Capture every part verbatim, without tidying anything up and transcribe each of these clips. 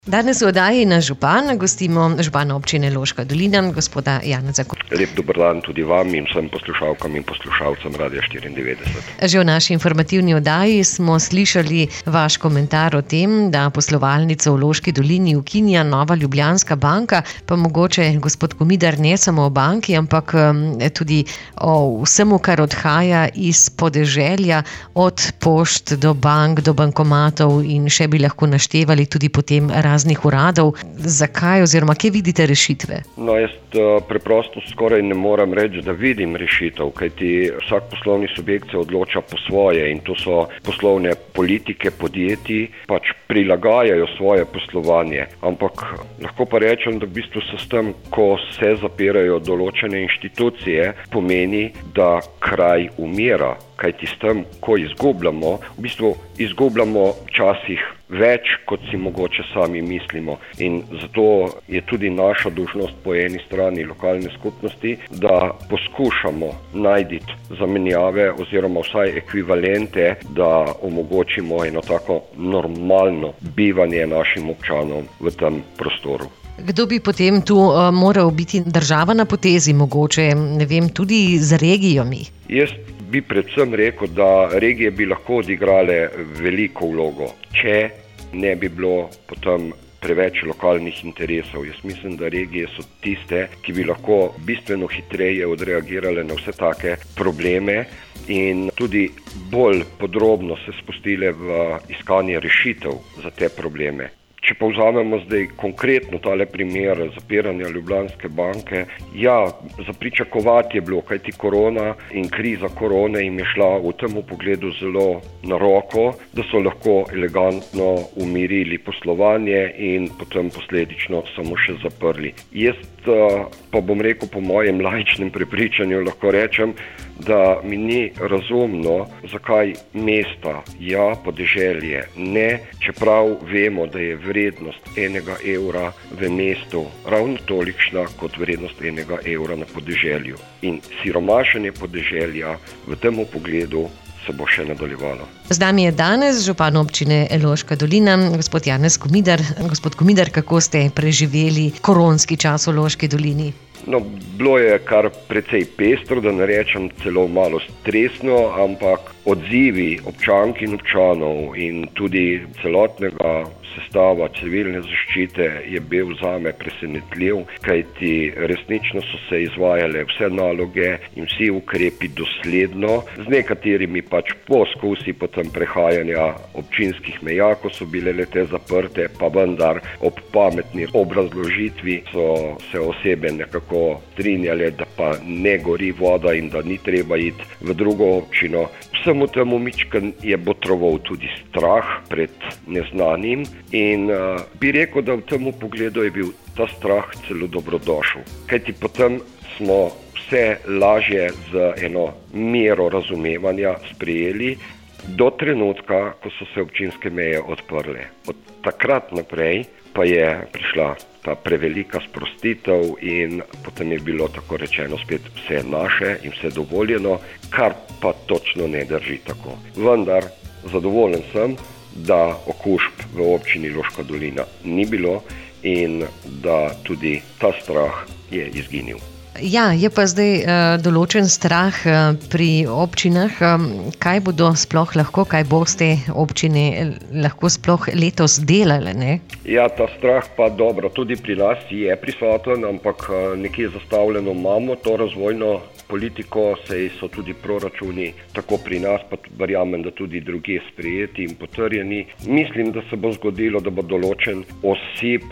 Danes v oddaji na župan gostimo župana občine Loška dolina, gospoda Janeza Komidar. Lep dober dan tudi vam in vsem poslušalkam in poslušalcem Radia štiriindevetdeset. Že v naši informativni oddaji smo slišali vaš komentar o tem, da poslovalnico v Loški dolini ukinja Nova Ljubljanska banka, pa mogoče gospod Komidar ne samo o banki, ampak tudi o vsemu, kar odhaja iz podeželja, od pošt do bank, do bankomatov in še bi lahko naštevali tudi potem raznih uradov. Zakaj oziroma kje vidite rešitve? No, jaz preprosto skoraj ne moram reči, da vidim rešitev, kajti vsak poslovni subjekt se odloča po svoje in to so poslovne politike podjetij, pač prilagajajo svoje poslovanje. Ampak lahko pa rečem, da v bistvu se s tem, ko se zapirajo določene inštitucije, pomeni, da kraj umira. Kajti s tem, ko izgubljamo, v bistvu izgubljamo včasih več, kot si mogoče sami mislimo. In zato je tudi naša dolžnost po eni strani lokalne skupnosti, da poskušamo najti zamenjave oziroma vsaj ekvivalente, da omogočimo eno tako normalno bivanje našim občanom v tem prostoru. Kdo bi potem tu uh, moral biti država na potezi, mogoče, ne vem, tudi z regijami? Jaz bi predvsem rekel, da regije bi lahko odigrale veliko vlogo, če ne bi bilo potem preveč lokalnih interesov. Jaz mislim, da regije so tiste, ki bi lahko bistveno hitreje odreagirale na vse take probleme in tudi bolj podrobno se spustile v iskanje rešitev za te probleme. Če pa vzamemo zdaj konkretno tale primer zapiranja Ljubljanske banke, ja, za pričakovati je bilo, kajti korona in kriza korone jim je šla v tem pogledu zelo na roko, da so lahko elegantno umirili poslovanje in potem posledično samo še zaprli. Jaz pa bom rekel po mojem laičnem prepričanju, lahko rečem, da mi ni razumno, zakaj mesta, ja, podeželje, ne, čeprav vemo, da je vrednost enega evra v mestu ravno tolikšna kot vrednost enega evra na podeželju. In siromašenje podeželja v tem pogledu se bo še nadaljevalo. Z nami je danes župan občine Loška dolina, gospod Janez Komidar. Gospod Komidar, kako ste preživeli koronski čas v Loški dolini? No, bilo je kar precej pestro, da ne rečem celo malo stresno, ampak odzivi občank in občanov in tudi celotnega sestava civilne zaščite je bil zame presenetljiv, kajti resnično so se izvajale vse naloge in vsi ukrepi dosledno, z nekaterimi pač poskusi potem prehajanja občinskih meja, ko so bile le-te zaprte, pa vendar ob pametni obrazložitvi so se osebe nekako strinjale, da pa ne gori voda in da ni treba iti v drugo občino. Vsemu temu mičken je botroval tudi strah pred neznanim in uh, bi rekel, da v tem pogledu je bil ta strah celo dobrodošel. Kajti potem smo vse lažje z eno mero razumevanja sprejeli do trenutka, ko so se občinske meje odprle. Od takrat naprej pa je prišla ta prevelika sprostitev in potem je bilo tako rečeno spet vse naše in vse dovoljeno, kar pa točno ne drži tako. Vendar zadovoljen sem, da okužb v občini Loška dolina ni bilo in da tudi ta strah je izginil. Ja, je pa zdaj uh, določen strah uh, pri občinah. Um, kaj bodo sploh lahko, kaj boste občine lahko sploh letos delale, ne? Ja, ta strah pa dobro, tudi pri nas je prisoten, ampak uh, nekje zastavljeno imamo to razvojno politiko, saj so tudi proračuni tako pri nas, pa verjamem, da tudi drugje sprejeti in potrjeni. Mislim, da se bo zgodilo, da bo določen osip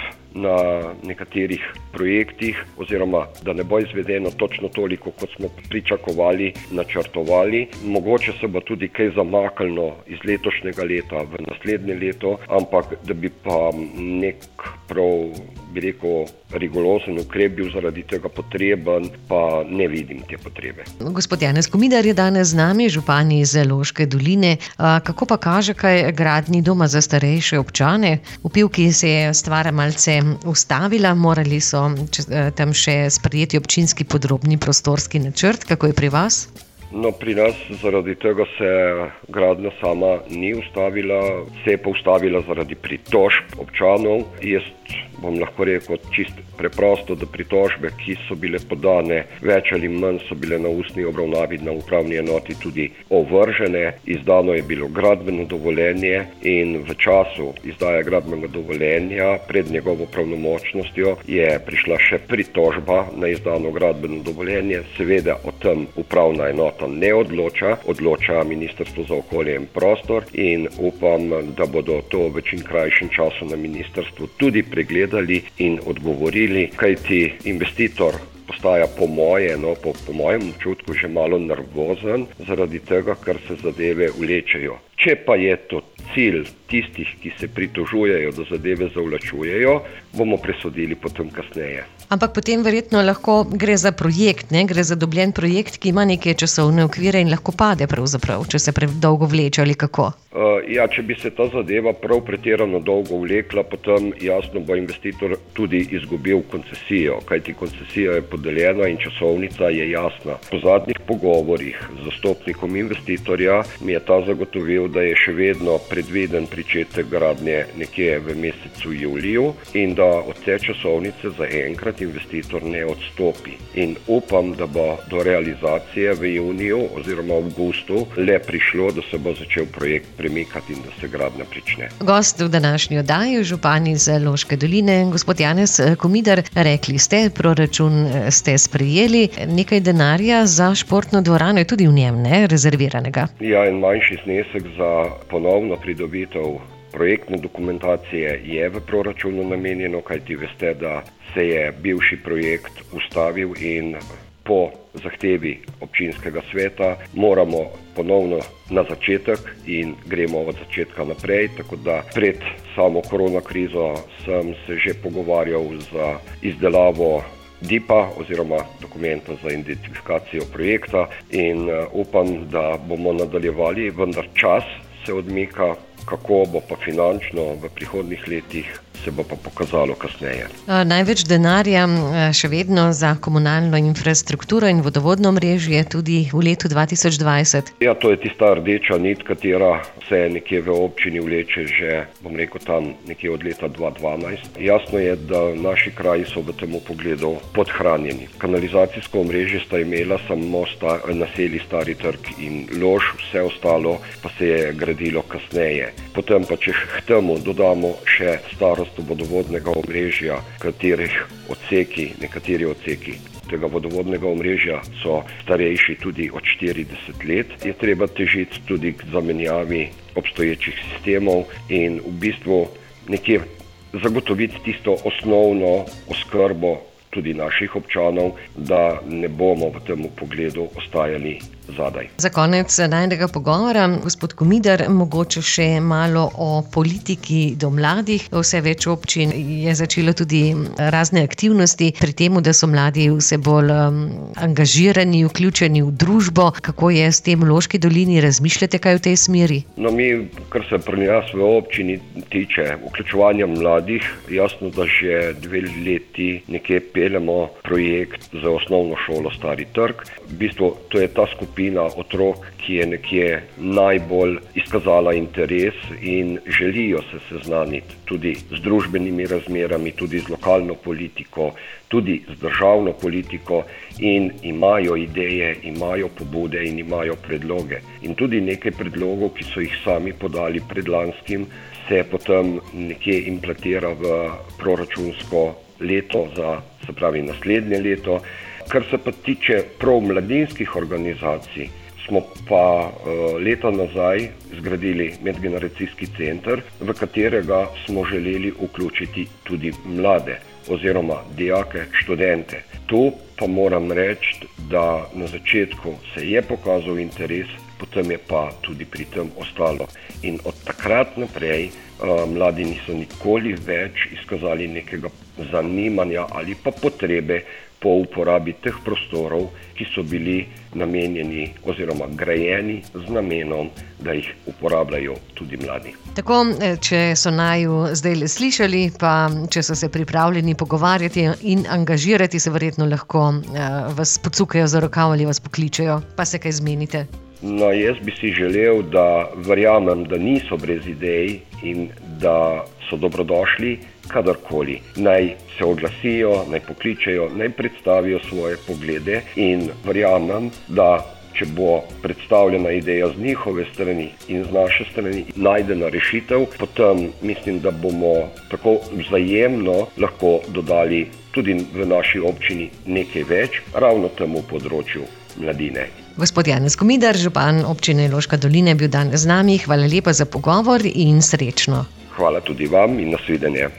na nekaterih projektih oziroma da ne bo izvedeno točno toliko, kot smo pričakovali, načrtovali. Mogoče se bo tudi kaj zamaknilo iz letošnjega leta v naslednje leto, ampak da bi pa nek prav, bi rekel, rigorozen ukrep bil zaradi tega potreben, pa ne vidim te potrebe. Gospod Janez Komidar je danes z nami, župan iz Loške doline. Kako pa kaže kaj gradnji doma za starejše občane? V Pivki se je stvar malce ustavila, morali so tam še sprejeti občinski podrobni prostorski načrt. Kako je pri vas? No, pri nas zaradi tega se gradnja sama ni ustavila, se je pa ustavila zaradi pritožb občanov. Jaz bom lahko rekel čist preprosto, da pritožbe, ki so bile podane, več ali manj so bile na ustni obravnavi na upravni enoti tudi ovržene. Izdano je bilo gradbeno dovoljenje in v času izdaje gradbenega dovoljenja pred njegovo pravnomočnostjo je prišla še pritožba na izdano gradbeno dovoljenje. Seveda o tem upravna enota ne odloča, odloča Ministrstvo za okolje in prostor in upam, da bodo to v čim krajšem času na ministrstvu tudi pregledali in odgovorili, kajti investitor postaja po moje, no, po, po mojem občutku že malo nervozen zaradi tega, ker se zadeve vlečejo. Če pa je to cilj tistih, ki se pritožujejo, da zadeve zavlačujejo, bomo presodili potem kasneje. Ampak potem verjetno lahko gre za projekt, ne? Gre za dobljen projekt, ki ima neke časovne okvire in lahko pade pravzaprav, če se predolgo vleče ali kako? Uh, ja, če bi se ta zadeva prav pretirano dolgo vlekla, potem jasno bo investitor tudi izgubil koncesijo, kajti koncesija je podeljena in časovnica je jasna. Po zadnjih pogovorih z zastopnikom investitorja mi je ta zagotovil, da je še vedno predviden pričetek gradnje nekje v mesecu juliju in da od te časovnice zaenkrat investitor ne odstopi. In upam, da bo do realizacije v juniju oziroma avgustu le prišlo, da se bo začel projekt premikati in da se gradnja prične. Gost v današnji oddaji, župan iz Loške doline, gospod Janez Komidar, rekli ste, proračun ste sprejeli, nekaj denarja za športno dvorano je tudi v njem, ne, rezerviranega. Ja, en manjši znesek za ponovno pridobitev projektne dokumentacije je v proračunu namenjeno, kajti veste, da se je bivši projekt ustavil in po zahtevi občinskega sveta moramo ponovno na začetek in gremo od začetka naprej, tako da pred samo korona krizo sem se že pogovarjal za izdelavo D I P-a oziroma dokumenta za identifikacijo projekta in upam, da bomo nadaljevali, vendar čas se odmika, kako bo pa finančno v prihodnjih letih, se bo pa pokazalo kasneje. Največ denarja še vedno za komunalno infrastrukturo in vodovodno omrežje tudi v letu dva tisoč dvajset. Ja, to je tista rdeča nit, katera se nekje v občini vleče že, bom rekel, tam nekje od leta dva tisoč dvanajst. Jasno je, da naši kraji so v tem pogledu podhranjeni. Kanalizacijsko omrežje sta imela samo sta, naselji Stari trg in Lož, vse ostalo pa se je gradilo kasneje. Potem pa, če k temu dodamo še starost vodovodnega omrežja, katerih odseki, nekateri odseki tega vodovodnega omrežja so starejši tudi od štirideset let, je treba težiti tudi k zamenjavi obstoječih sistemov in v bistvu nekje zagotoviti tisto osnovno oskrbo tudi naših občanov, da ne bomo v tem pogledu ostajali zadaj. Za konec najnega pogovora, gospod Komidar, mogoče še malo o politiki do mladih. Vse več občin je začelo tudi razne aktivnosti pri temu, da so mladi vse bolj um, angažirani, vključeni v družbo. Kako je s tem v Loški dolini? Razmišljate kaj v tej smeri? No, mi, kar se pri nas v občini tiče vključevanja mladih, jasno, da že dve leti nekje peljemo projekt za osnovno šolo Stari trg. V bistvu to je ta skupina otrok, ki je nekje najbolj izkazala interes in želijo se seznaniti tudi z družbenimi razmerami, tudi z lokalno politiko, tudi z državno politiko in imajo ideje, imajo pobude in imajo predloge. In tudi nekaj predlogov, ki so jih sami podali predlanskim, se potem nekje implementira v proračunsko leto za, se pravi, naslednje leto. Kar se pa tiče prav mladinskih organizacij, smo pa uh, leta nazaj zgradili medgeneracijski center, v katerega smo želeli vključiti tudi mlade oziroma dijake, študente. Tu pa moram reči, da na začetku se je pokazal interes, potem je pa tudi pri tem ostalo. In od takrat naprej uh, mladi niso nikoli več izkazali nekega zanimanja ali pa potrebe po uporabi teh prostorov, ki so bili namenjeni oziroma grajeni z namenom, da jih uporabljajo tudi mladi. Tako, če so naju zdaj le slišali, pa če so se pripravljeni pogovarjati in angažirati, se verjetno lahko uh, vas pocukajo za rokav ali vas pokličejo, pa se kaj zmenite. No, jaz bi si želel, da verjamem, da niso brez idej in da so dobrodošli kadarkoli. Naj se oglasijo, naj pokličejo, naj predstavijo svoje poglede in verjamem, da če bo predstavljena ideja z njihove strani in z naše strani najdena rešitev, potem mislim, da bomo tako vzajemno lahko dodali tudi v naši občini nekaj več ravno temu področju mladine. Gospod Janez Komidar, župan občine Loška Dolina, je bil danes z nami. Hvala lepa za pogovor in srečno. Hvala tudi vam in nasvidenje.